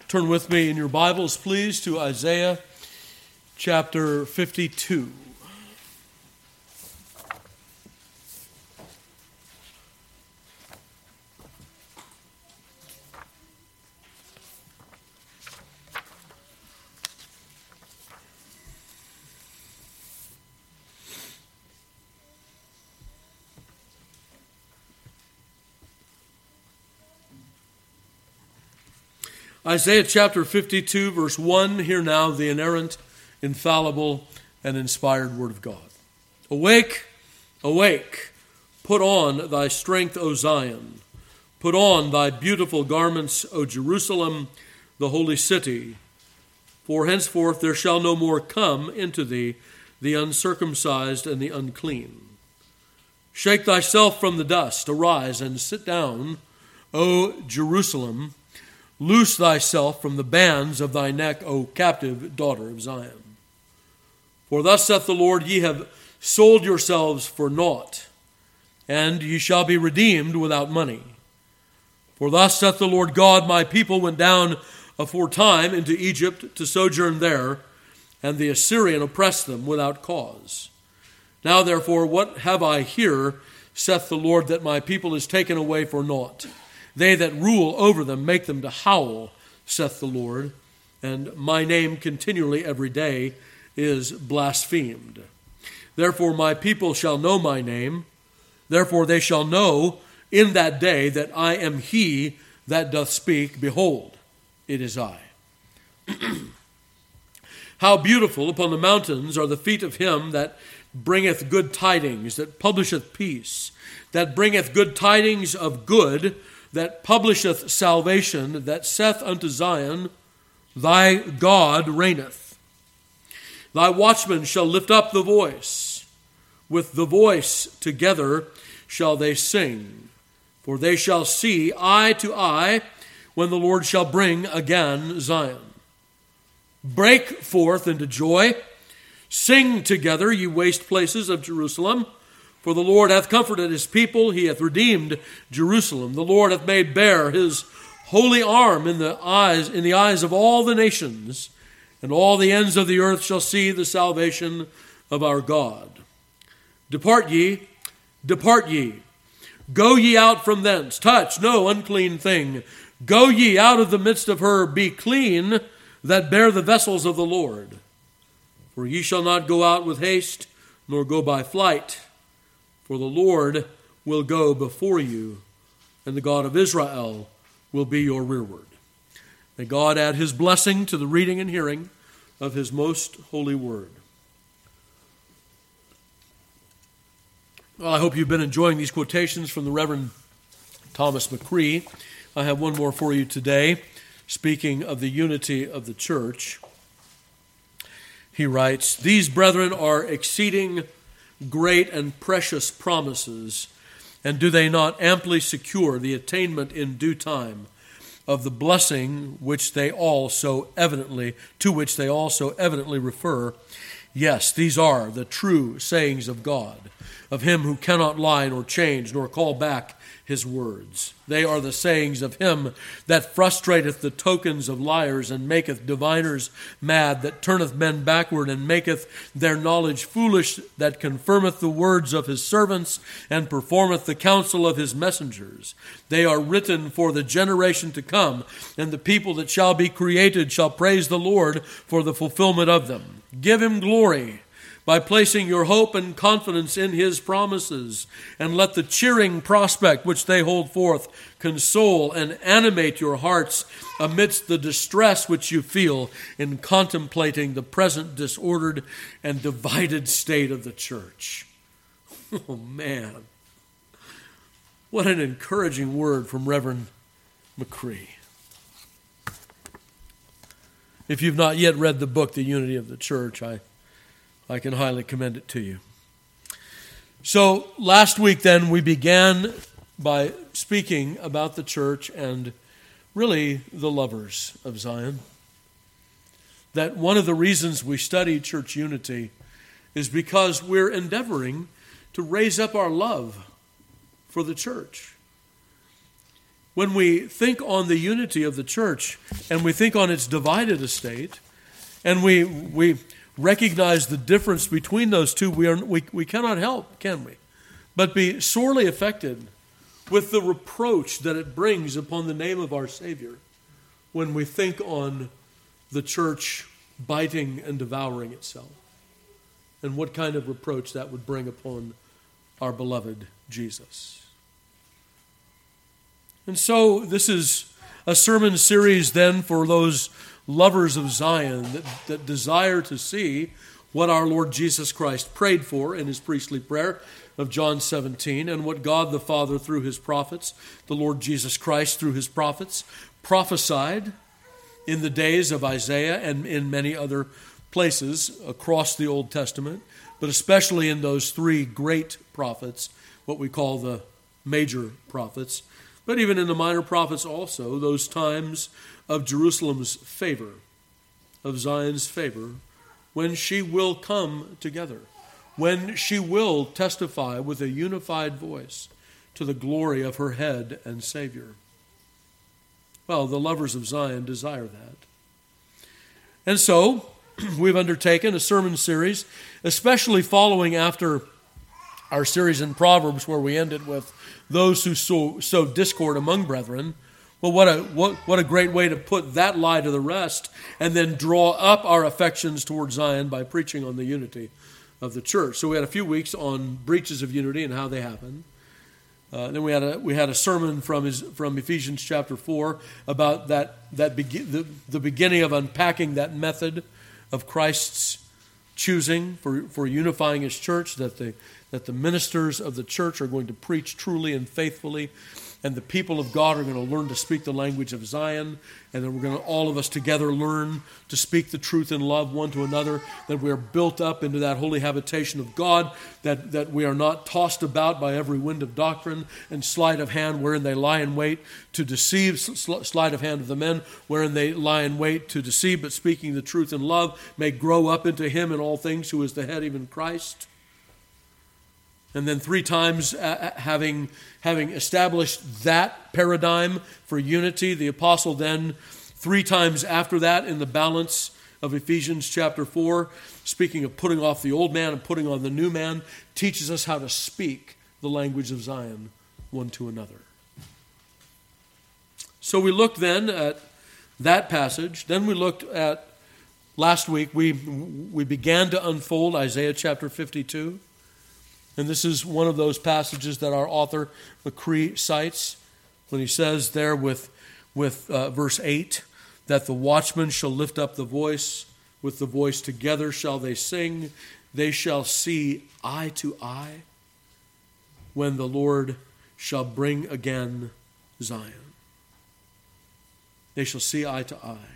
Turn with me in your Bibles, please, to Isaiah chapter 52. Isaiah chapter 52, verse 1, hear now the inerrant, infallible, and inspired word of God. Awake, awake, put on thy strength, O Zion. Put on thy beautiful garments, O Jerusalem, the holy city. For henceforth there shall no more come into thee the uncircumcised and the unclean. Shake thyself from the dust, arise and sit down, O Jerusalem. Loose thyself from the bands of thy neck, O captive daughter of Zion. For thus saith the Lord, ye have sold yourselves for naught, and ye shall be redeemed without money. For thus saith the Lord God, my people went down aforetime into Egypt to sojourn there, and the Assyrian oppressed them without cause. Now therefore, what have I here, saith the Lord, that my people is taken away for naught? They that rule over them make them to howl, saith the Lord, and my name continually every day is blasphemed. Therefore my people shall know my name, therefore they shall know in that day that I am he that doth speak. Behold, it is I. How beautiful upon the mountains are the feet of him that bringeth good tidings, that publisheth peace, that bringeth good tidings of good, that publisheth salvation, that saith unto Zion, thy God reigneth. Thy watchmen shall lift up the voice. With the voice together shall they sing. For they shall see eye to eye when the Lord shall bring again Zion. Break forth into joy. Sing together, ye waste places of Jerusalem. For the Lord hath comforted his people, he hath redeemed Jerusalem. The Lord hath made bare his holy arm in the eyes of all the nations, and all the ends of the earth shall see the salvation of our God. Depart ye, go ye out from thence, touch no unclean thing. Go ye out of the midst of her, be clean, that bear the vessels of the Lord. For ye shall not go out with haste, nor go by flight. For the Lord will go before you, and the God of Israel will be your rearward. May God add his blessing to the reading and hearing of his most holy word. Well, I hope you've been enjoying these quotations from the Reverend Thomas McCree. I have one more for you today, speaking of the unity of the church. He writes, these brethren are exceeding great and precious promises, and do they not amply secure the attainment in due time of the blessing to which they all so evidently refer? Yes, these are the true sayings of God, of him who cannot lie nor change nor call back his words. They are the sayings of him that frustrateth the tokens of liars, and maketh diviners mad, that turneth men backward, and maketh their knowledge foolish, that confirmeth the words of his servants, and performeth the counsel of his messengers. They are written for the generation to come, and the people that shall be created shall praise the Lord for the fulfillment of them. Give him glory by placing your hope and confidence in his promises, and let the cheering prospect which they hold forth console and animate your hearts amidst the distress which you feel in contemplating the present disordered and divided state of the church. Oh man, what an encouraging word from Reverend McCree. If you've not yet read the book, The Unity of the Church, I can highly commend it to you. So last week then we began by speaking about the church and really the lovers of Zion. That one of the reasons we study church unity is because we're endeavoring to raise up our love for the church. when we think on the unity of the church and we think on its divided estate, and we recognize the difference between those two, we cannot help, can we, but be sorely affected with the reproach that it brings upon the name of our Savior when we think on the church biting and devouring itself, and what kind of reproach that would bring upon our beloved Jesus. And so this is a sermon series then for those lovers of Zion that desire to see what our Lord Jesus Christ prayed for in his priestly prayer of John 17, and what God the Father through his prophets, the Lord Jesus Christ through his prophets, prophesied in the days of Isaiah and in many other places across the Old Testament, but especially in those three great prophets, what we call the major prophets, but even in the minor prophets also, those times of Jerusalem's favor, of Zion's favor, when she will come together, when she will testify with a unified voice to the glory of her head and Savior. Well, the lovers of Zion desire that. And so, we've undertaken a sermon series, especially following after our series in Proverbs, where we ended with those who sow discord among brethren. Well, what a great way to put that lie to the rest, and then draw up our affections towards Zion by preaching on the unity of the church. So we had a few weeks on breaches of unity and how they happen. Then we had a sermon from Ephesians chapter 4 about the beginning of unpacking that method of Christ's choosing for unifying his church, that the ministers of the church are going to preach truly and faithfully, and the people of God are going to learn to speak the language of Zion, and then we're going to all of us together learn to speak the truth in love one to another, that we are built up into that holy habitation of God, that we are not tossed about by every wind of doctrine and sleight of hand wherein they lie in wait to deceive, sleight of hand of the men wherein they lie in wait to deceive, but speaking the truth in love may grow up into him in all things who is the head, even Christ. And then 3 times, having established that paradigm for unity, the apostle then 3 times after that in the balance of Ephesians chapter 4, speaking of putting off the old man and putting on the new man, teaches us how to speak the language of Zion one to another. So we looked then at that passage. Then we looked at, last week, we began to unfold Isaiah chapter 52. And this is one of those passages that our author, McCree, cites when he says there with verse 8, that the watchman shall lift up the voice, with the voice together shall they sing, they shall see eye to eye when the Lord shall bring again Zion. They shall see eye to eye.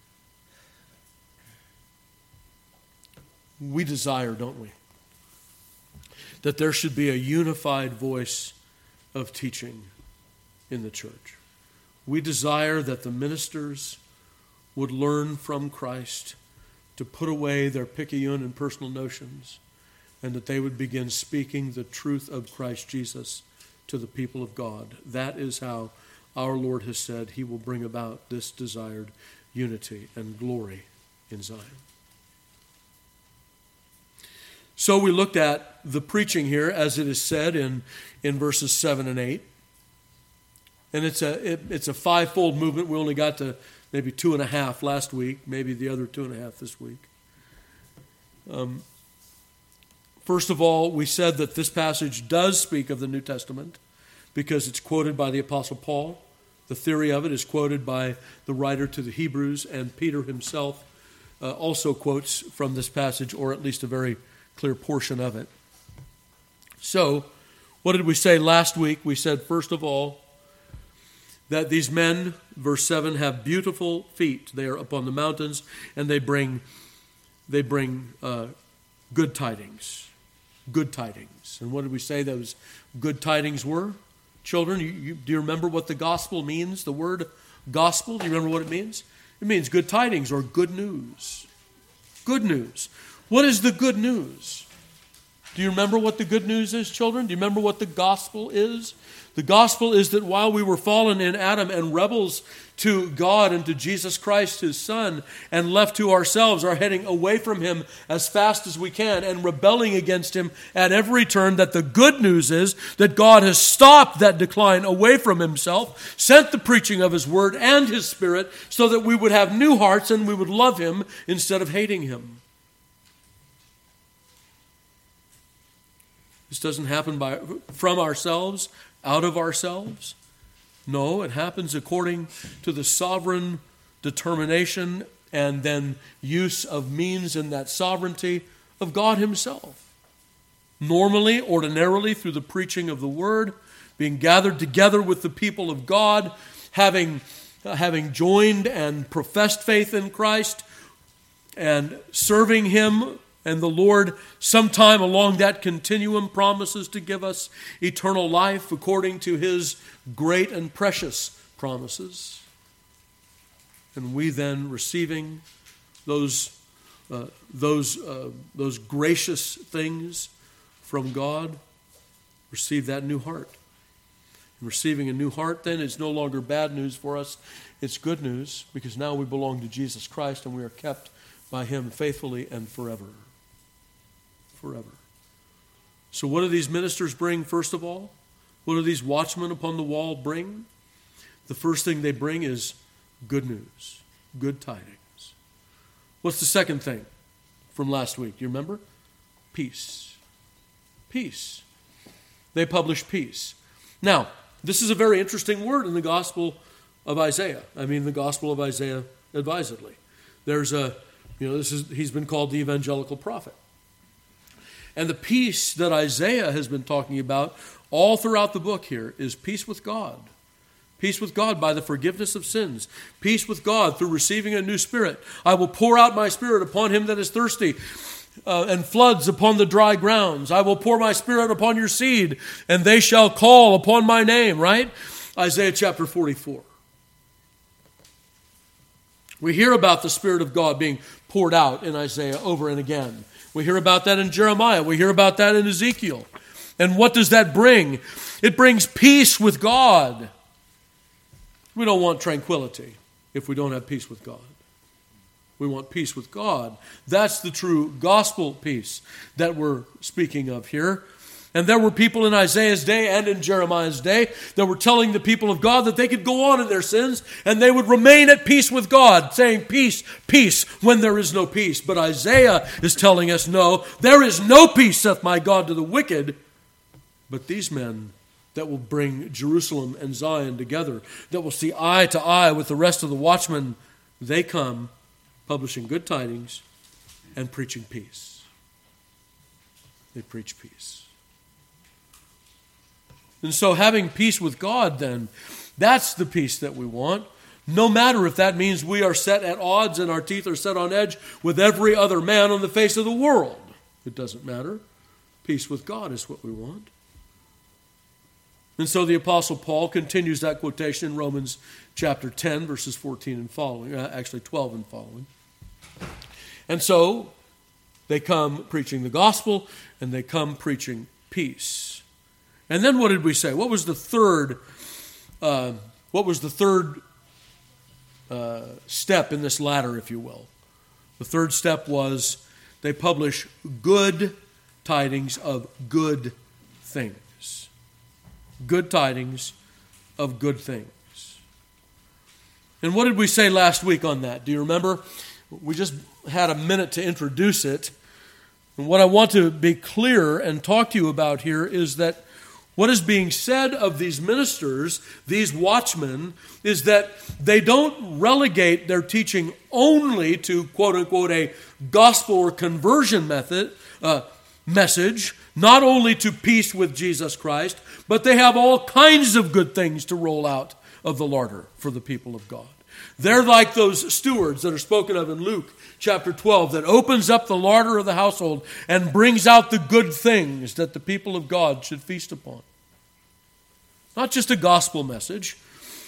We desire, don't we, that there should be a unified voice of teaching in the church. We desire that the ministers would learn from Christ to put away their picayune and personal notions, and that they would begin speaking the truth of Christ Jesus to the people of God. That is how our Lord has said he will bring about this desired unity and glory in Zion. So we looked at the preaching here as it is said in verses 7 and 8. And it's a fivefold movement. We only got to maybe 2.5 last week, maybe the other 2.5 this week. First of all, we said that this passage does speak of the New Testament because it's quoted by the Apostle Paul. The theory of it is quoted by the writer to the Hebrews, and Peter himself also quotes from this passage, or at least a very clear portion of it. So, what did we say last week? We said, first of all, that these men, verse 7, have beautiful feet. They are upon the mountains, and they bring good tidings. Good tidings. And what did we say those good tidings were? Children, do you remember what the gospel means? The word gospel, do you remember what it means? It means good tidings or good news. Good news. What is the good news? Do you remember what the good news is, children? Do you remember what the gospel is? The gospel is that while we were fallen in Adam and rebels to God and to Jesus Christ, his Son, and left to ourselves, are heading away from him as fast as we can and rebelling against him at every turn, that the good news is that God has stopped that decline away from himself, sent the preaching of his word and his Spirit so that we would have new hearts and we would love him instead of hating him. This doesn't happen from ourselves, out of ourselves. No, it happens according to the sovereign determination and then use of means in that sovereignty of God himself. Normally, ordinarily, through the preaching of the word, being gathered together with the people of God, having joined and professed faith in Christ, and serving him. And the Lord, sometime along that continuum, promises to give us eternal life according to his great and precious promises. And we then, receiving those gracious things from God, receive that new heart. And receiving a new heart, then, is no longer bad news for us. It's good news, because now we belong to Jesus Christ and we are kept by him faithfully and forever. Forever. So what do these ministers bring, first of all? What do these watchmen upon the wall bring? The first thing they bring is good news, good tidings. What's the second thing from last week? You remember? Peace. Peace. They publish peace. Now, this is a very interesting word in the Gospel of Isaiah. I mean, the Gospel of Isaiah advisedly. He's been called the evangelical prophet. And the peace that Isaiah has been talking about all throughout the book here is peace with God. Peace with God by the forgiveness of sins. Peace with God through receiving a new spirit. I will pour out my spirit upon him that is thirsty, and floods upon the dry grounds. I will pour my spirit upon your seed, and they shall call upon my name, right? Isaiah chapter 44. We hear about the Spirit of God being poured out in Isaiah over and again. We hear about that in Jeremiah. We hear about that in Ezekiel. And what does that bring? It brings peace with God. We don't want tranquility if we don't have peace with God. We want peace with God. That's the true gospel peace that we're speaking of here. And there were people in Isaiah's day and in Jeremiah's day that were telling the people of God that they could go on in their sins and they would remain at peace with God, saying peace, peace, when there is no peace. But Isaiah is telling us, no, there is no peace, saith my God, to the wicked. But these men that will bring Jerusalem and Zion together, that will see eye to eye with the rest of the watchmen, they come publishing good tidings and preaching peace. They preach peace. And so having peace with God, then, that's the peace that we want. No matter if that means we are set at odds and our teeth are set on edge with every other man on the face of the world. It doesn't matter. Peace with God is what we want. And so the Apostle Paul continues that quotation in Romans chapter 10, verses 14 and following, actually 12 and following. And so they come preaching the gospel and they come preaching peace. And then what did we say? What was the third step in this ladder, if you will? The third step was they publish good tidings of good things. Good tidings of good things. And what did we say last week on that? Do you remember? We just had a minute to introduce it. And what I want to be clear and talk to you about here is that what is being said of these ministers, these watchmen, is that they don't relegate their teaching only to, quote unquote, a gospel or conversion message, not only to peace with Jesus Christ, but they have all kinds of good things to roll out of the larder for the people of God. They're like those stewards that are spoken of in Luke chapter 12 that opens up the larder of the household and brings out the good things that the people of God should feast upon. Not just a gospel message,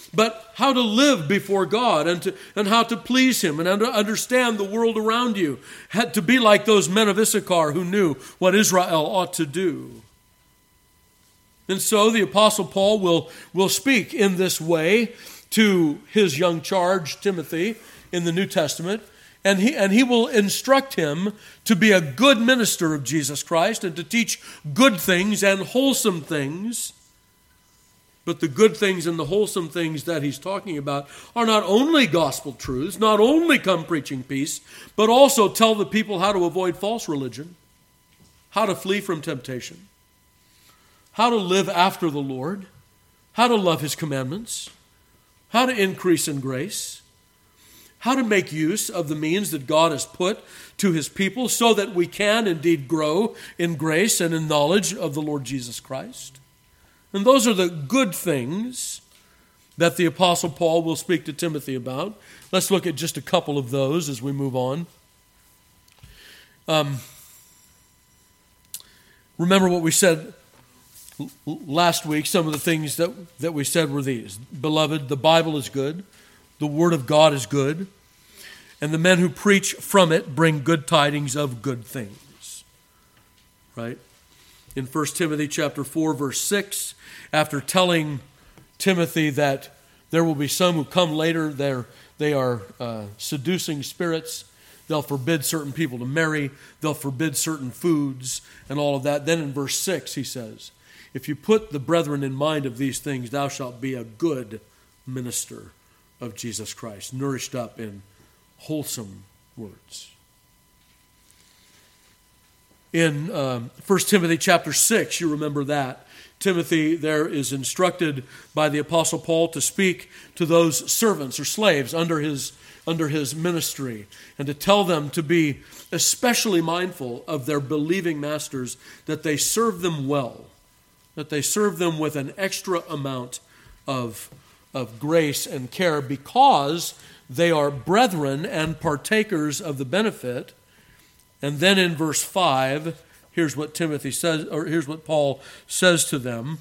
but how to live before God and how to please Him and to understand the world around you. Had to be like those men of Issachar who knew what Israel ought to do. And so the Apostle Paul will speak in this way to his young charge, Timothy, in the New Testament, and he will instruct him to be a good minister of Jesus Christ and to teach good things and wholesome things. But the good things and the wholesome things that he's talking about are not only gospel truths, not only come preaching peace, but also tell the people how to avoid false religion, how to flee from temptation, how to live after the Lord, how to love His commandments, how to increase in grace, how to make use of the means that God has put to His people so that we can indeed grow in grace and in knowledge of the Lord Jesus Christ. And those are the good things that the Apostle Paul will speak to Timothy about. Let's look at just a couple of those as we move on. Remember what we said last week. Some of the things that we said were these. Beloved, the Bible is good. The Word of God is good. And the men who preach from it bring good tidings of good things. Right? In 1 Timothy chapter 4, verse 6, after telling Timothy that there will be some who come later, they are seducing spirits. They'll forbid certain people to marry. They'll forbid certain foods and all of that. Then in verse 6 he says, if you put the brethren in mind of these things, thou shalt be a good minister of Jesus Christ, nourished up in wholesome words. In 1 Timothy chapter 6, you remember that. Timothy there is instructed by the Apostle Paul to speak to those servants or slaves under his ministry and to tell them to be especially mindful of their believing masters, that they serve them well, that they serve them with an extra amount of grace and care because they are brethren and partakers of the benefit. And then in verse 5, here's what Timothy says, or here's what Paul says to them.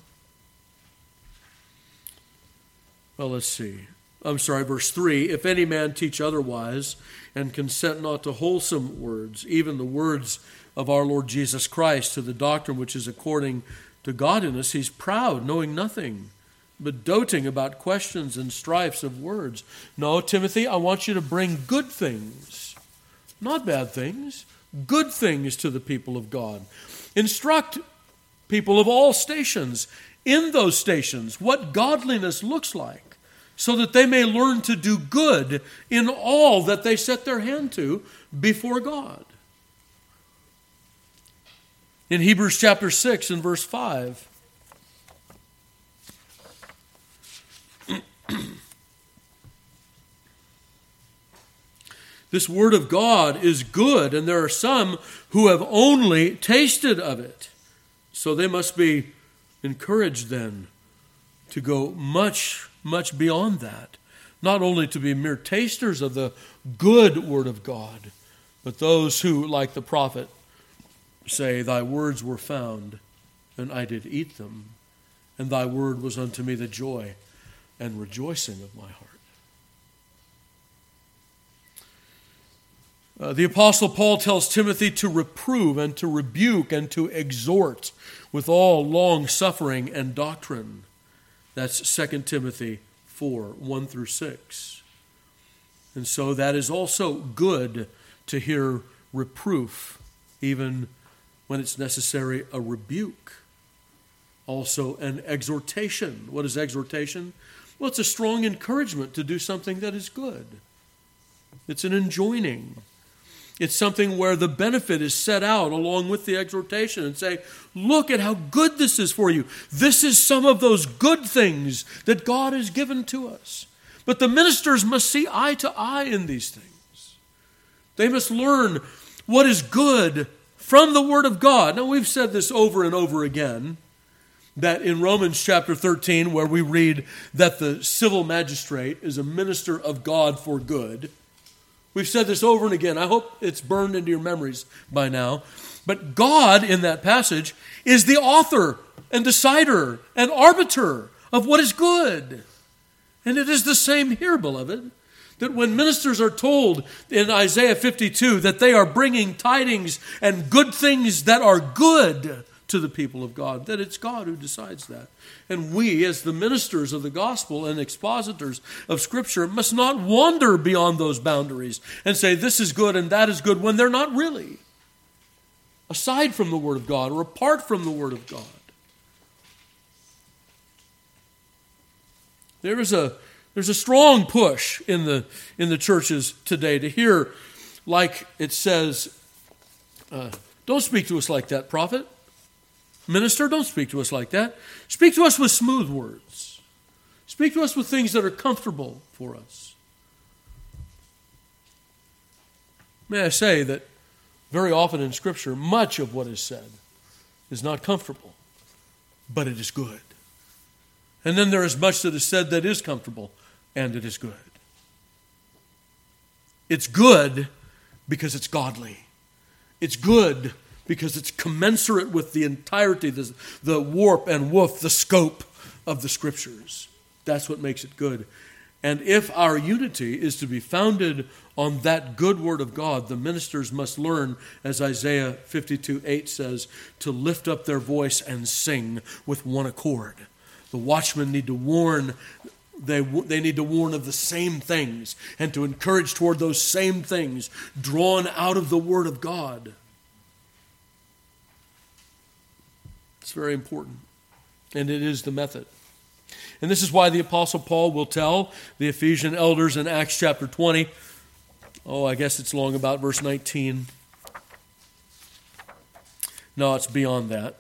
Well, let's see. Verse 3, if any man teach otherwise and consent not to wholesome words, even the words of our Lord Jesus Christ, to the doctrine which is according to godliness, he's proud, knowing nothing, but doting about questions and strifes of words. No, Timothy, I want you to bring good things, not bad things, good things to the people of God. Instruct people of all stations, in those stations, what godliness looks like, so that they may learn to do good in all that they set their hand to before God. In Hebrews chapter 6 and verse 5, this word of God is good, and there are some who have only tasted of it. So they must be encouraged then to go much, much beyond that. Not only to be mere tasters of the good word of God, but those who, like the prophet, say, thy words were found, and I did eat them, and thy word was unto me the joy and rejoicing of my heart. The Apostle Paul tells Timothy to reprove and to rebuke and to exhort with all long suffering and doctrine. That's 2 Timothy 4, 1 through 6. And so that is also good to hear reproof, even when it's necessary, a rebuke. Also an exhortation. What is exhortation? Well, it's a strong encouragement to do something that is good. It's an enjoining. It's something where the benefit is set out along with the exhortation and say, look at how good this is for you. This is some of those good things that God has given to us. But the ministers must see eye to eye in these things. They must learn what is good from the Word of God. Now, we've said this over and over again, that in Romans chapter 13, where we read that the civil magistrate is a minister of God for good, we've said this over and again. I hope it's burned into your memories by now. But God, in that passage, is the author and decider and arbiter of what is good. And it is the same here, beloved, that when ministers are told in Isaiah 52 that they are bringing tidings and good things that are good to the people of God, that it's God who decides that. And we, as the ministers of the gospel and expositors of Scripture, must not wander beyond those boundaries and say this is good and that is good when they're not really. Aside from the Word of God or apart from the Word of God. There's a strong push in the churches today to hear, like it says, don't speak to us like that, prophet. Minister, don't speak to us like that. Speak to us with smooth words. Speak to us with things that are comfortable for us. May I say that very often in Scripture, much of what is said is not comfortable, but it is good. And then there is much that is said that is comfortable, and it is good. It's good because it's godly. It's good because it's commensurate with the entirety, the warp and woof, the scope of the Scriptures. That's what makes it good. And if our unity is to be founded on that good Word of God, the ministers must learn, as Isaiah 52:8 says, to lift up their voice and sing with one accord. The watchmen need to warn. They need to warn of the same things and to encourage toward those same things drawn out of the Word of God. It's very important, and it is the method. And this is why the Apostle Paul will tell the Ephesian elders in Acts chapter 20, I guess it's long about verse 19. No, it's beyond that.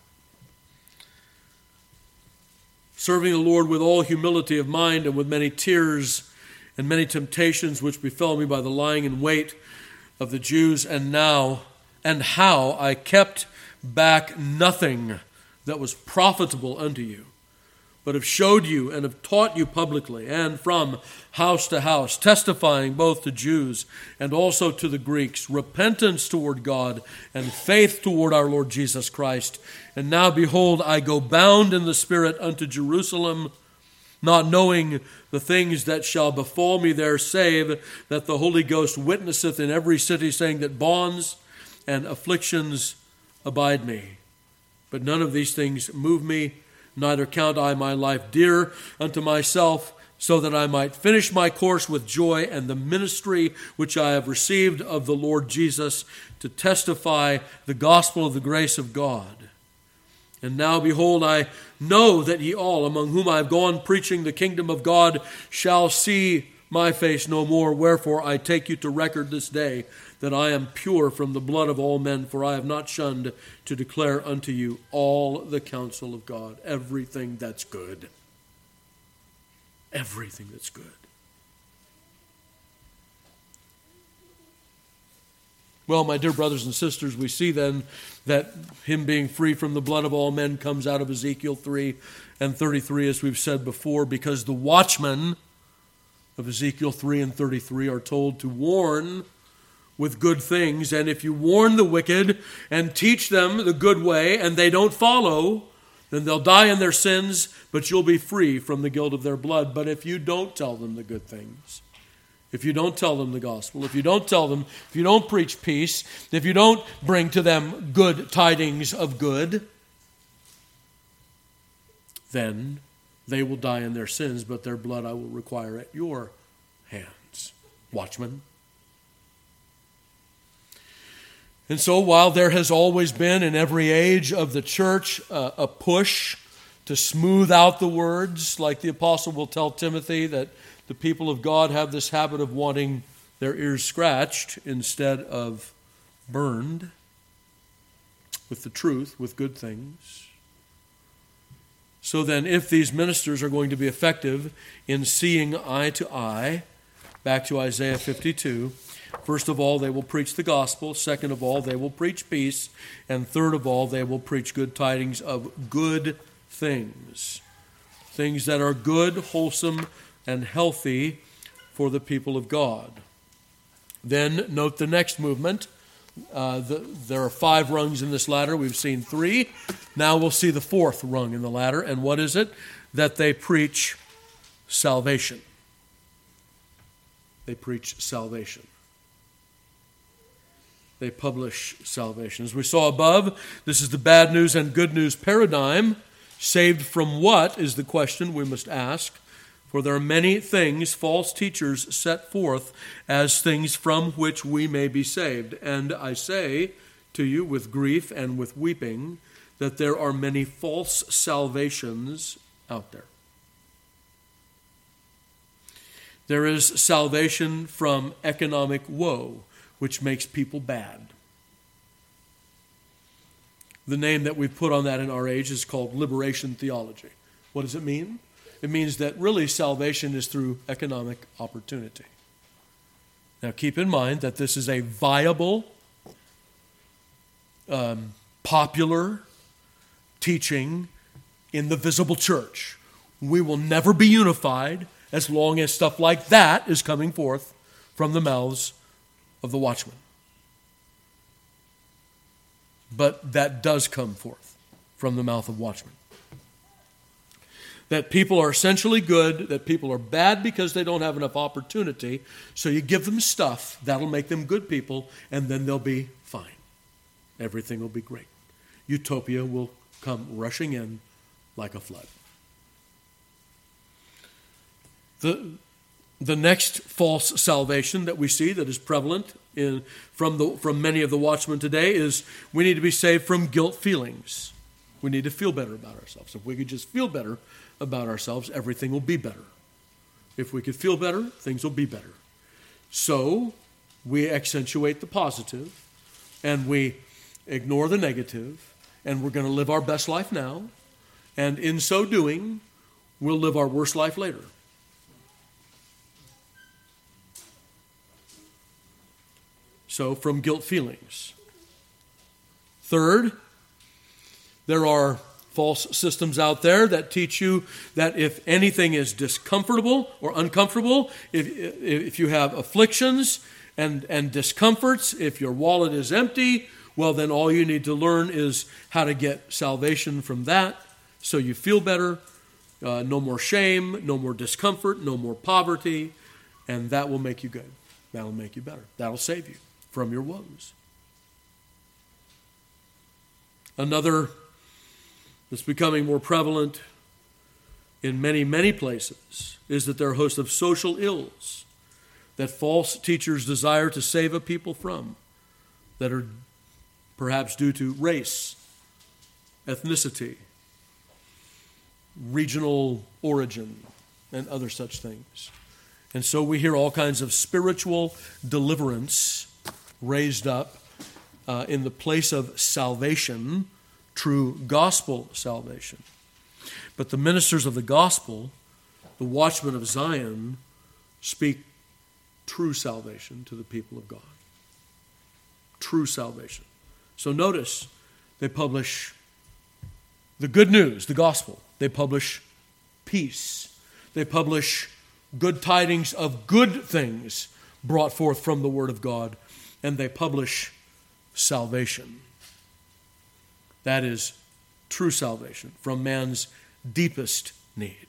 Serving the Lord with all humility of mind and with many tears and many temptations which befell me by the lying in wait of the Jews, and how I kept back nothing that was profitable unto you, but have showed you and have taught you publicly and from house to house, testifying both to Jews and also to the Greeks, repentance toward God and faith toward our Lord Jesus Christ. And now, behold, I go bound in the Spirit unto Jerusalem, not knowing the things that shall befall me there, save that the Holy Ghost witnesseth in every city, saying that bonds and afflictions abide me. But none of these things move me, neither count I my life dear unto myself, so that I might finish my course with joy and the ministry which I have received of the Lord Jesus, to testify the gospel of the grace of God. And now, behold, I know that ye all, among whom I have gone preaching the kingdom of God, shall see my face no more. Wherefore I take you to record this day, that I am pure from the blood of all men, for I have not shunned to declare unto you all the counsel of God. Everything that's good. Everything that's good. Well, my dear brothers and sisters, we see then that him being free from the blood of all men comes out of Ezekiel 3 and 33, as we've said before, because the watchmen of Ezekiel 3 and 33 are told to warn with good things. And if you warn the wicked and teach them the good way and they don't follow, then they'll die in their sins, but you'll be free from the guilt of their blood. But if you don't tell them the good things, if you don't tell them the gospel, if you don't preach peace, if you don't bring to them good tidings of good, then they will die in their sins, but their blood I will require at your hands. Watchmen. And so while there has always been in every age of the church a push to smooth out the words, like the apostle will tell Timothy that the people of God have this habit of wanting their ears scratched instead of burned with the truth, with good things. So then, if these ministers are going to be effective in seeing eye to eye, back to Isaiah 52, first of all, they will preach the gospel. Second of all, they will preach peace. And third of all, they will preach good tidings of good things. Things that are good, wholesome, and healthy for the people of God. Then note the next movement. There are 5 rungs in this ladder. We've seen 3. Now we'll see the 4th rung in the ladder. And what is it? That they preach salvation. They preach salvation. They publish salvation. As we saw above, this is the bad news and good news paradigm. Saved from what is the question we must ask. For there are many things false teachers set forth as things from which we may be saved. And I say to you with grief and with weeping that there are many false salvations out there. There is salvation from economic woe, which makes people bad. The name that we put on that in our age is called liberation theology. What does it mean? It means that really salvation is through economic opportunity. Now keep in mind that this is a viable, popular teaching in the visible church. We will never be unified as long as stuff like that is coming forth from the mouths of the watchman. But that does come forth from the mouth of watchmen. That people are essentially good, that people are bad because they don't have enough opportunity, so you give them stuff, that'll make them good people, and then they'll be fine. Everything will be great. Utopia will come rushing in like a flood. The next false salvation that we see that is prevalent from many of the watchmen today is we need to be saved from guilt feelings. We need to feel better about ourselves. If we could just feel better about ourselves, everything will be better. If we could feel better, things will be better. So we accentuate the positive and we ignore the negative, and we're going to live our best life now, and in so doing, we'll live our worst life later. So, from guilt feelings. Third, there are false systems out there that teach you that if anything is discomfortable or uncomfortable, if you have afflictions and discomforts, if your wallet is empty, well, then all you need to learn is how to get salvation from that so you feel better. No more shame, no more discomfort, no more poverty, and that will make you good. That will make you better. That will save you from your woes. Another that's becoming more prevalent in many, many places is that there are a host of social ills that false teachers desire to save a people from, that are perhaps due to race, ethnicity, regional origin, and other such things. And so we hear all kinds of spiritual deliverance raised up in the place of salvation, true gospel salvation. But the ministers of the gospel, the watchmen of Zion, speak true salvation to the people of God. True salvation. So notice, they publish the good news, the gospel. They publish peace. They publish good tidings of good things brought forth from the Word of God. And they publish salvation. That is true salvation from man's deepest need.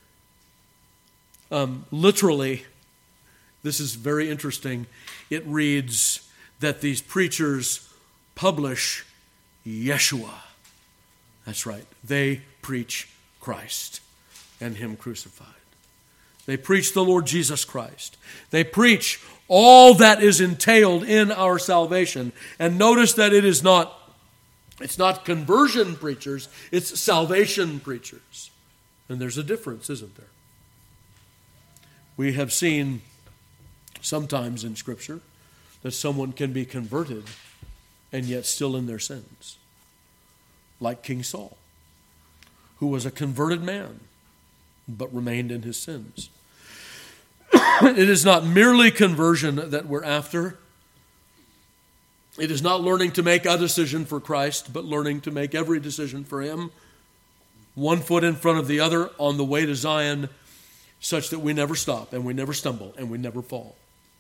Literally, this is very interesting. It reads that these preachers publish Yeshua. That's right. They preach Christ and Him crucified. They preach the Lord Jesus Christ. They preach all that is entailed in our salvation. And notice that it's not conversion preachers, it's salvation preachers. And there's a difference, isn't there? We have seen sometimes in Scripture that someone can be converted and yet still in their sins. Like King Saul, who was a converted man, but remained in his sins. It is not merely conversion that we're after. It is not learning to make a decision for Christ, but learning to make every decision for Him, one foot in front of the other on the way to Zion, such that we never stop and we never stumble and we never fall.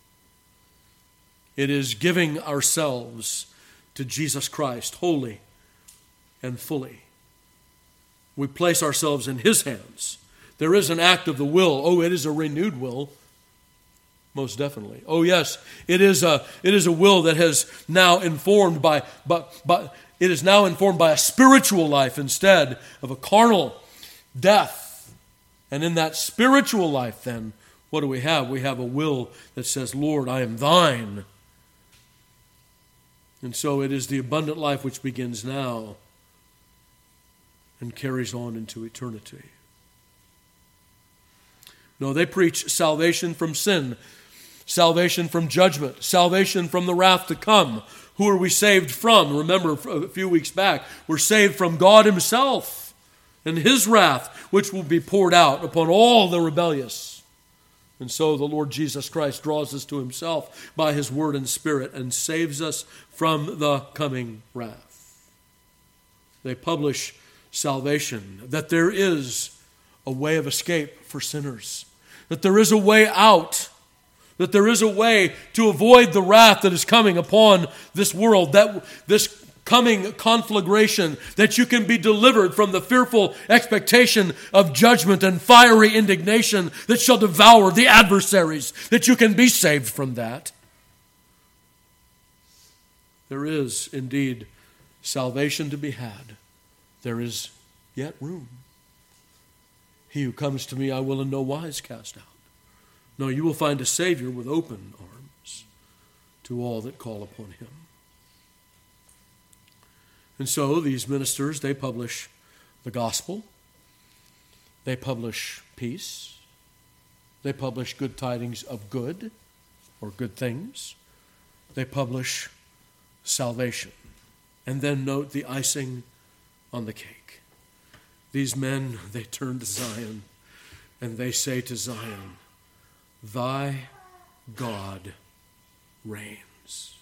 It is giving ourselves to Jesus Christ wholly and fully. We place ourselves in His hands. There is an act of the will. Oh, it is a renewed will. Most definitely. Oh, yes, it is a will that has now informed by it is now informed by a spiritual life instead of a carnal death. And in that spiritual life, then, what do we have? We have a will that says, Lord, I am thine. And so it is the abundant life which begins now and carries on into eternity. No, they preach salvation from sin, salvation from judgment, salvation from the wrath to come. Who are we saved from? Remember, a few weeks back, we're saved from God himself and his wrath, which will be poured out upon all the rebellious. And so the Lord Jesus Christ draws us to himself by his word and spirit and saves us from the coming wrath. They publish salvation, that there is a way of escape for sinners, that there is a way out, that there is a way to avoid the wrath that is coming upon this world, that this coming conflagration, that you can be delivered from the fearful expectation of judgment and fiery indignation that shall devour the adversaries, that you can be saved from that. There is indeed salvation to be had. There is yet room. He who comes to me I will in no wise cast out. No, you will find a Savior with open arms to all that call upon him. And so these ministers, they publish the gospel. They publish peace. They publish good tidings of good or good things. They publish salvation. And then note the icing on the cake. These men, they turn to Zion and they say to Zion, Thy God reigns.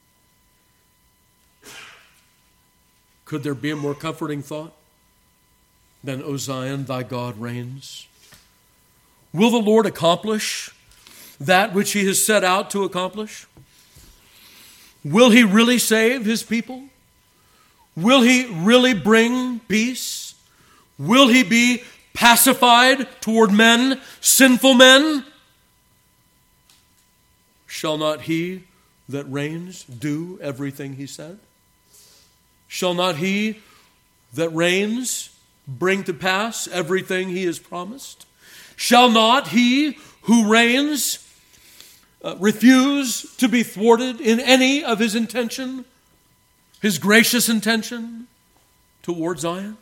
Could there be a more comforting thought than, O Zion, thy God reigns? Will the Lord accomplish that which he has set out to accomplish? Will he really save his people? Will he really bring peace? Will he be pacified toward men, sinful men? Shall not he that reigns do everything he said? Shall not he that reigns bring to pass everything he has promised? Shall not he who reigns refuse to be thwarted in any of his intention, his gracious intention toward Zion?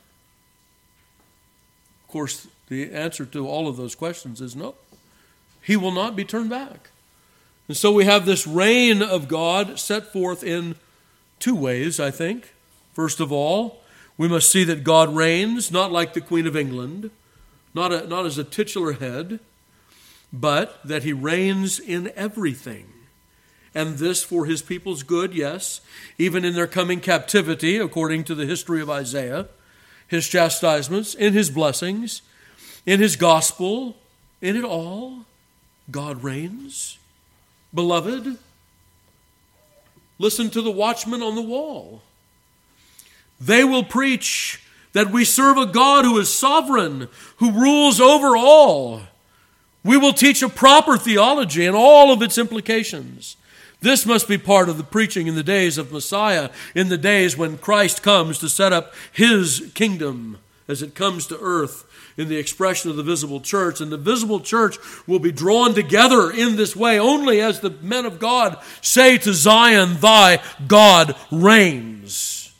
Of course, the answer to all of those questions is no. He will not be turned back. And so we have this reign of God set forth in two ways, I think. First of all, we must see that God reigns, not like the Queen of England, not as a titular head, but that he reigns in everything. And this for his people's good, yes, even in their coming captivity, according to the history of Isaiah, his chastisements, in his blessings, in his gospel, in it all, God reigns. Beloved, listen to the watchmen on the wall. They will preach that we serve a God who is sovereign, who rules over all. We will teach a proper theology and all of its implications. This must be part of the preaching in the days of Messiah, in the days when Christ comes to set up his kingdom as it comes to earth in the expression of the visible church. And the visible church will be drawn together in this way only as the men of God say to Zion, Thy God reigns.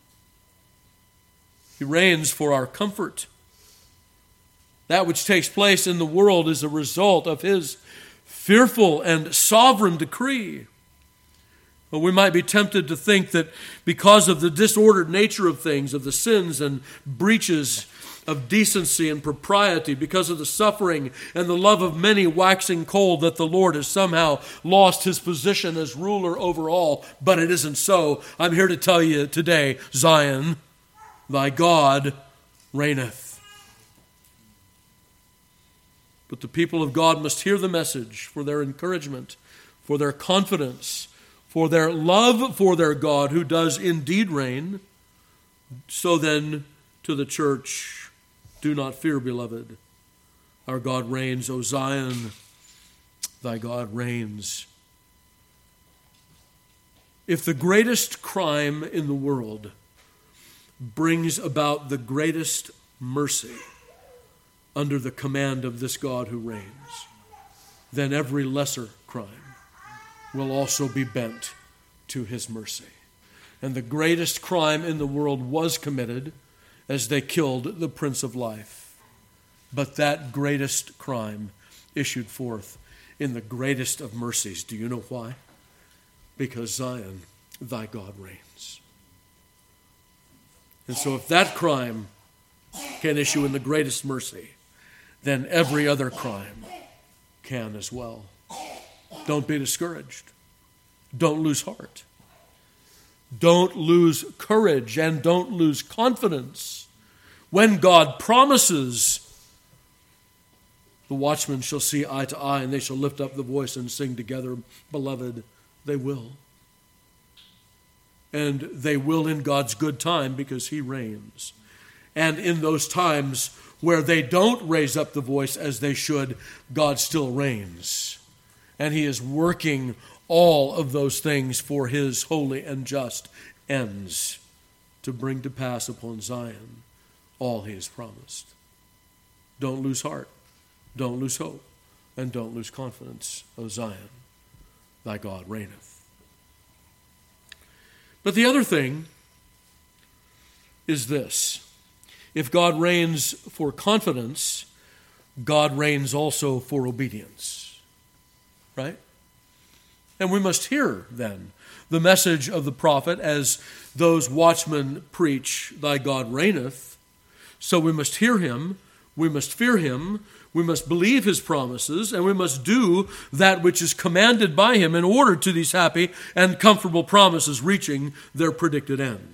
He reigns for our comfort. That which takes place in the world is a result of his fearful and sovereign decree. But we might be tempted to think that because of the disordered nature of things, of the sins and breaches of decency and propriety, because of the suffering and the love of many waxing cold, that the Lord has somehow lost his position as ruler over all. But it isn't so. I'm here to tell you today, Zion, thy God reigneth. But the people of God must hear the message for their encouragement, for their confidence, for their love for their God who does indeed reign. So then, to the church, do not fear, beloved. Our God reigns, O Zion, thy God reigns. If the greatest crime in the world brings about the greatest mercy under the command of this God who reigns, then every lesser crime will also be bent to his mercy. And the greatest crime in the world was committed as they killed the Prince of Life. But that greatest crime issued forth in the greatest of mercies. Do you know why? Because Zion, thy God reigns. And so if that crime can issue in the greatest mercy, then every other crime can as well. Don't be discouraged. Don't lose heart. Don't lose courage and don't lose confidence. When God promises, the watchmen shall see eye to eye, and they shall lift up the voice and sing together, beloved, they will. And they will in God's good time because he reigns. And in those times where they don't raise up the voice as they should, God still reigns. And he is working all of those things for his holy and just ends to bring to pass upon Zion all he has promised. Don't lose heart, don't lose hope, and don't lose confidence, O Zion, thy God reigneth. But the other thing is this. If God reigns for confidence, God reigns also for obedience. Right? And we must hear, then, the message of the prophet as those watchmen preach, thy God reigneth. So we must hear him, we must fear him, we must believe his promises, and we must do that which is commanded by him in order to these happy and comfortable promises reaching their predicted end.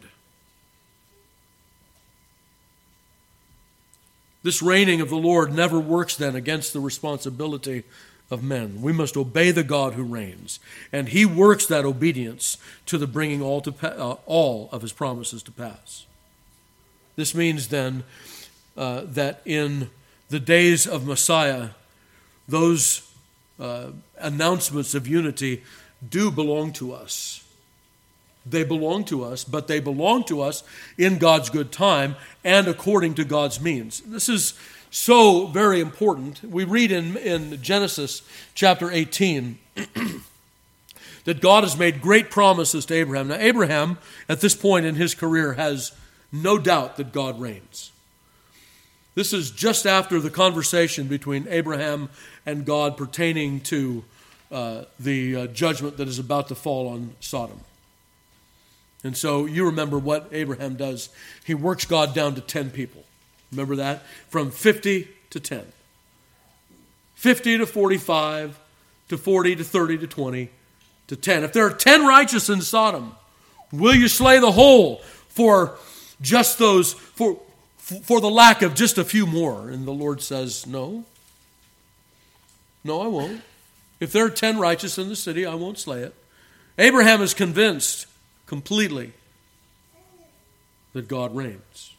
This reigning of the Lord never works then against the responsibility of men. We must obey the God who reigns, and he works that obedience to the bringing all of his promises to pass. This means then that in the days of Messiah, those announcements of unity do belong to us. They belong to us, but they belong to us in God's good time and according to God's means. This is so very important. We read in Genesis chapter 18 that God has made great promises to Abraham. Now, Abraham, at this point in his career, has no doubt that God reigns. This is just after the conversation between Abraham and God pertaining to the judgment that is about to fall on Sodom. And so you remember what Abraham does. He works God down to 10 people. Remember that? From 50 to 10. 50 to 45 to 40 to 30 to 20 to 10. If there are 10 righteous in Sodom, will you slay the whole for just those, for the lack of just a few more? And the Lord says, no. No, I won't. If there are 10 righteous in the city, I won't slay it. Abraham is convinced completely that God reigns.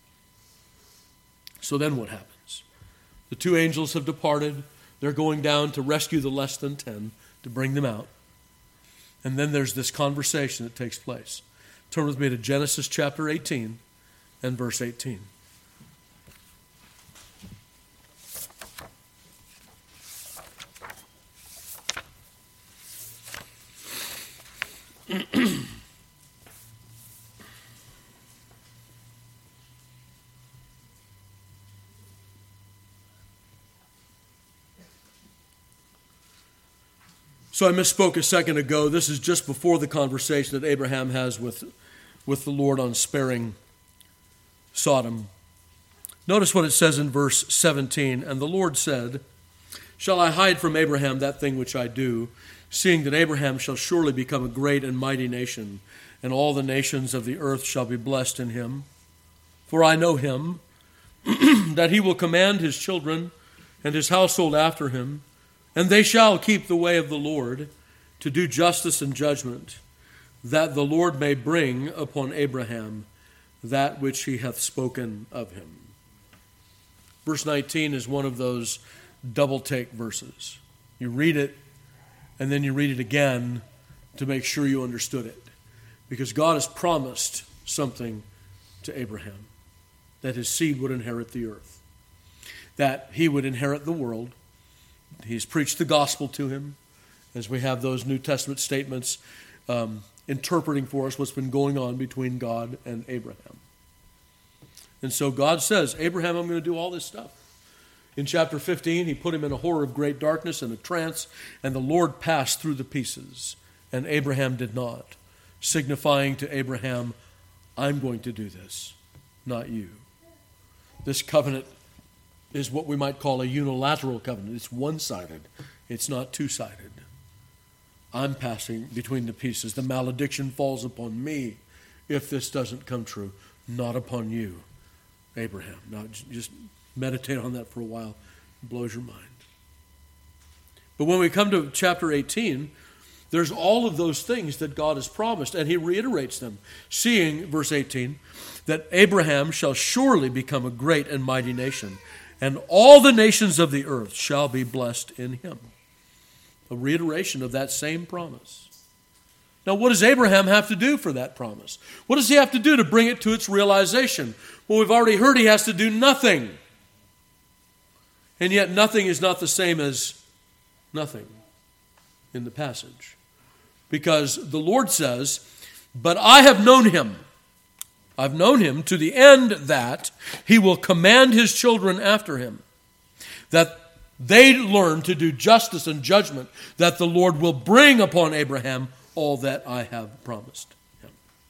So then what happens? The two angels have departed. They're going down to rescue the less than 10, to bring them out. And then there's this conversation that takes place. Turn with me to Genesis chapter 18 and verse 18. So I misspoke a second ago. This is just before the conversation that Abraham has with the Lord on sparing Sodom. Notice what it says in verse 17. And the Lord said, shall I hide from Abraham that thing which I do, seeing that Abraham shall surely become a great and mighty nation, and all the nations of the earth shall be blessed in him? For I know him, that he will command his children and his household after him, and they shall keep the way of the Lord, to do justice and judgment, that the Lord may bring upon Abraham that which he hath spoken of him. Verse 19 is one of those double take verses. You read it, and then you read it again to make sure you understood it. Because God has promised something to Abraham, that his seed would inherit the earth, that he would inherit the world. He's preached the gospel to him, as we have those New Testament statements interpreting for us what's been going on between God and Abraham. And so God says, Abraham, I'm going to do all this stuff. In chapter 15, he put him in a horror of great darkness and a trance, and the Lord passed through the pieces, and Abraham did not, signifying to Abraham, I'm going to do this, not you. This covenant is what we might call a unilateral covenant. It's one-sided. It's not two-sided. I'm passing between the pieces. The malediction falls upon me if this doesn't come true, not upon you, Abraham. Now, just meditate on that for a while. It blows your mind. But when we come to chapter 18, there's all of those things that God has promised, and he reiterates them, seeing, verse 18, that Abraham shall surely become a great and mighty nation, and all the nations of the earth shall be blessed in him. A reiteration of that same promise. Now, what does Abraham have to do for that promise? What does he have to do to bring it to its realization? Well, we've already heard he has to do nothing. And yet nothing is not the same as nothing in the passage. Because the Lord says, but I have known him. I've known him to the end that he will command his children after him, that they learn to do justice and judgment, that the Lord will bring upon Abraham all that I have promised him.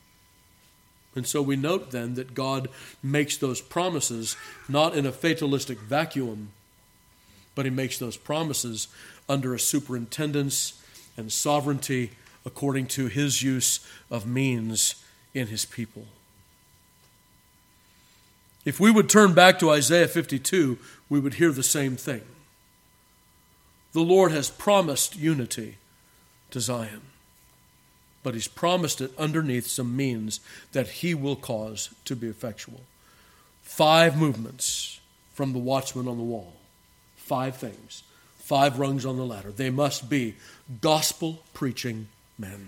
And so we note then that God makes those promises not in a fatalistic vacuum, but he makes those promises under a superintendence and sovereignty according to his use of means in his people. If we would turn back to Isaiah 52, we would hear the same thing. The Lord has promised unity to Zion, but he's promised it underneath some means that he will cause to be effectual. 5 movements from the watchman on the wall. 5 things. 5 rungs on the ladder. They must be gospel-preaching men.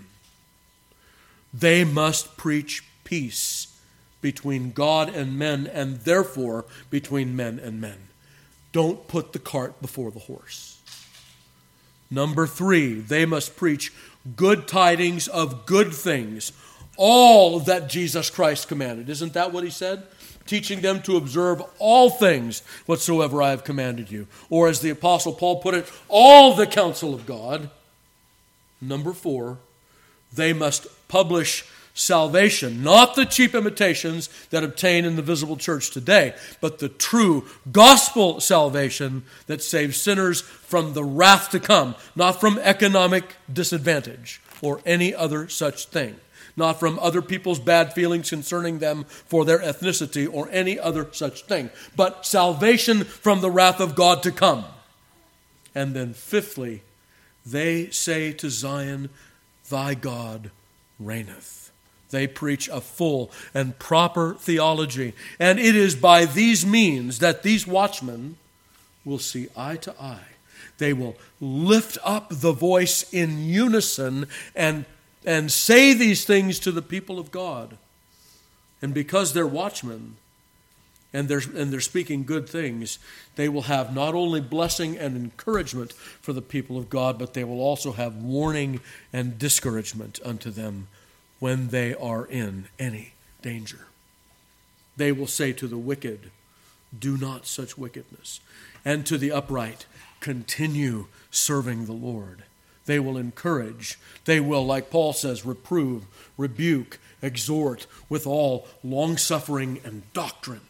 They must preach peace between God and men, and therefore between men and men. Don't put the cart before the horse. Number 3, they must preach good tidings of good things, all that Jesus Christ commanded. Isn't that what he said? Teaching them to observe all things whatsoever I have commanded you. Or as the Apostle Paul put it, all the counsel of God. Number 4, they must publish salvation, not the cheap imitations that obtain in the visible church today, but the true gospel salvation that saves sinners from the wrath to come, not from economic disadvantage or any other such thing, not from other people's bad feelings concerning them for their ethnicity or any other such thing, but salvation from the wrath of God to come. And then 5thly, they say to Zion, thy God reigneth. They preach a full and proper theology. And it is by these means that these watchmen will see eye to eye. They will lift up the voice in unison and say these things to the people of God. And because they're watchmen and they're speaking good things, they will have not only blessing and encouragement for the people of God, but they will also have warning and discouragement unto them when they are in any danger. They will say to the wicked, do not such wickedness. And to the upright, continue serving the Lord. They will encourage. They will, like Paul says, reprove, rebuke, exhort with all long-suffering and doctrine.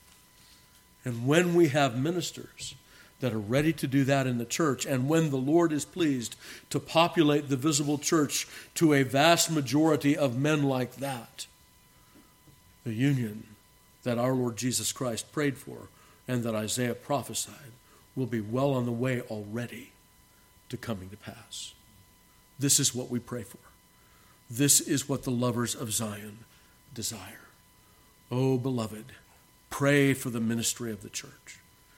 And when we have ministers that are ready to do that in the church, and when the Lord is pleased to populate the visible church to a vast majority of men like that, the union that our Lord Jesus Christ prayed for and that Isaiah prophesied will be well on the way already to coming to pass. This is what we pray for. This is what the lovers of Zion desire. Oh, beloved, pray for the ministry of the church.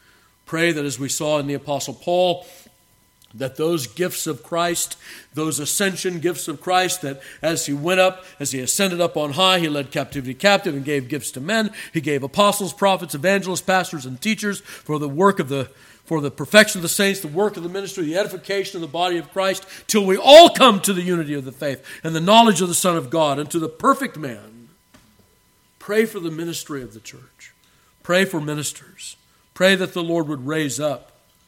Pray that, as we saw in the Apostle Paul, that those gifts of Christ, those ascension gifts of Christ, that as he went up, as he ascended up on high, he led captivity captive and gave gifts to men. He gave apostles, prophets, evangelists, pastors, and teachers for the perfection of the saints, the work of the ministry, the edification of the body of Christ, till we all come to the unity of the faith and the knowledge of the Son of God and to the perfect man. Pray for the ministry of the church. Pray for ministers. Pray that the Lord would raise up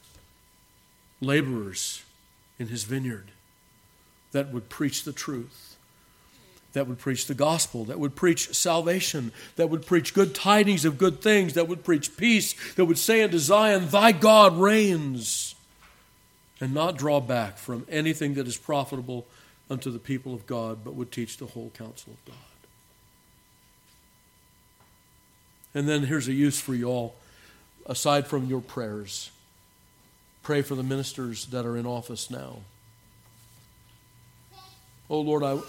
laborers in his vineyard that would preach the truth, that would preach the gospel, that would preach salvation, that would preach good tidings of good things, that would preach peace, that would say unto Zion, thy God reigns, and not draw back from anything that is profitable unto the people of God, but would teach the whole counsel of God. And then here's a use for you all, aside from your prayers. Pray for the ministers that are in office now. Oh Lord,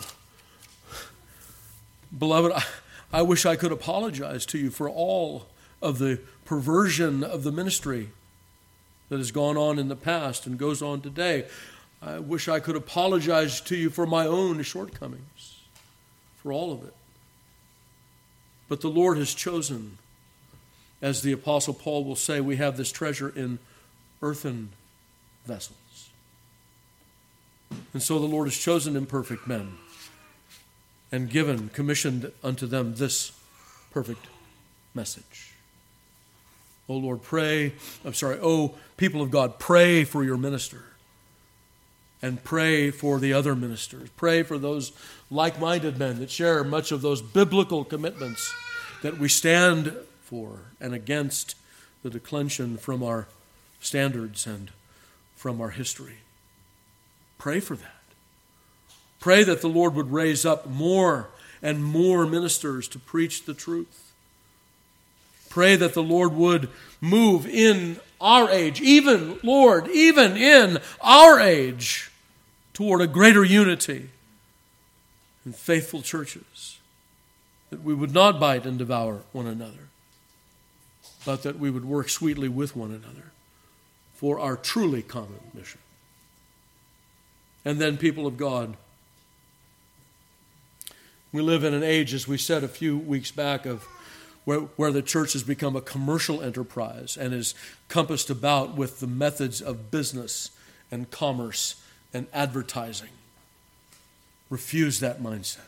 Beloved, I wish I could apologize to you for all of the perversion of the ministry that has gone on in the past and goes on today. I wish I could apologize to you for my own shortcomings, for all of it. But the Lord has chosen, as the Apostle Paul will say, we have this treasure in earthen vessels. And so the Lord has chosen imperfect men and commissioned unto them this perfect message. Oh Lord, people of God, pray for your minister and pray for the other ministers. Pray for those like-minded men that share much of those biblical commitments that we stand for and against the declension from our standards and from our history. Pray for that. Pray that the Lord would raise up more and more ministers to preach the truth. Pray that the Lord would move in our age, even in our age, toward a greater unity in faithful churches, that we would not bite and devour one another, but that we would work sweetly with one another for our truly common mission. And then, people of God, we live in an age, as we said a few weeks back, of where the church has become a commercial enterprise and is compassed about with the methods of business and commerce and advertising. Refuse that mindset.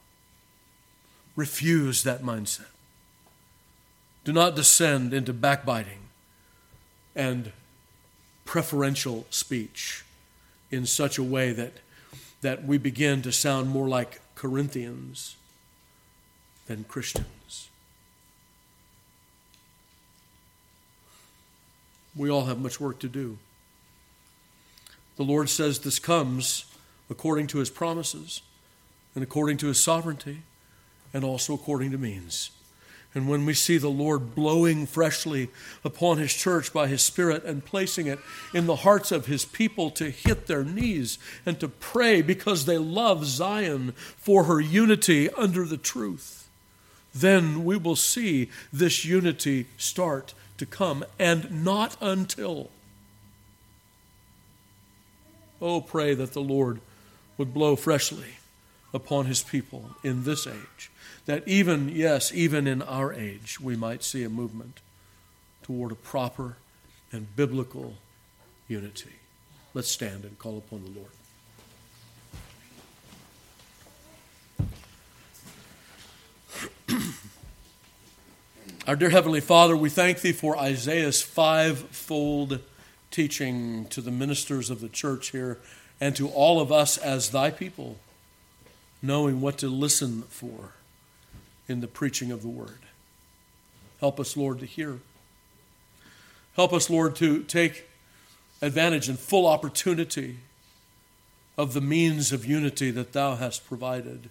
Refuse that mindset. Do not descend into backbiting and preferential speech in such a way that we begin to sound more like Corinthians than Christians. We all have much work to do. The Lord says this comes according to his promises and according to his sovereignty and also according to means. And when we see the Lord blowing freshly upon his church by his Spirit and placing it in the hearts of his people to hit their knees and to pray because they love Zion for her unity under the truth, then we will see this unity start to come, and not until. Oh, pray that the Lord would blow freshly upon his people in this age, that even in our age, we might see a movement toward a proper and biblical unity. Let's stand and call upon the Lord. Our dear Heavenly Father, we thank thee for Isaiah's fivefold teaching to the ministers of the church here and to all of us as thy people, knowing what to listen for in the preaching of the word. Help us, Lord, to hear. Help us, Lord, to take advantage and full opportunity of the means of unity that thou hast provided,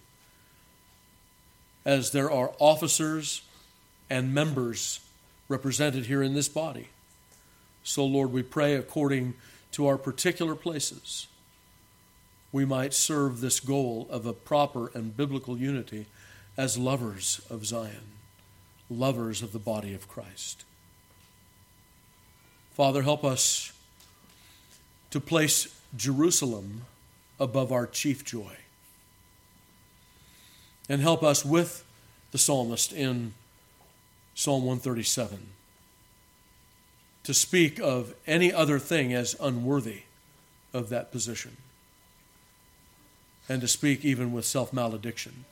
as there are officers and members represented here in this body. So, Lord, we pray according to our particular places, we might serve this goal of a proper and biblical unity as lovers of Zion, lovers of the body of Christ. Father, help us to place Jerusalem above our chief joy. And help us with the psalmist in Psalm 137 to speak of any other thing as unworthy of that position, and to speak even with self-malediction.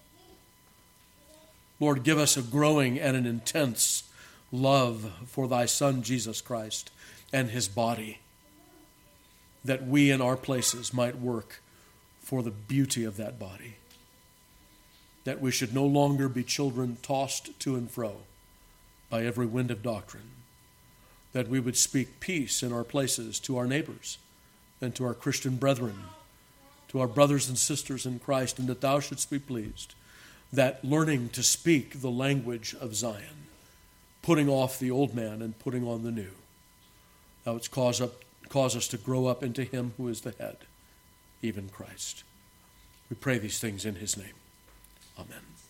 Lord, give us a growing and an intense love for thy Son, Jesus Christ, and his body, that we in our places might work for the beauty of that body, that we should no longer be children tossed to and fro by every wind of doctrine, that we would speak peace in our places to our neighbors and to our Christian brethren, to our brothers and sisters in Christ, and that thou shouldst be pleased, that learning to speak the language of Zion, putting off the old man and putting on the new, thou wouldst cause us to grow up into him who is the head, even Christ. We pray these things in his name. Amen.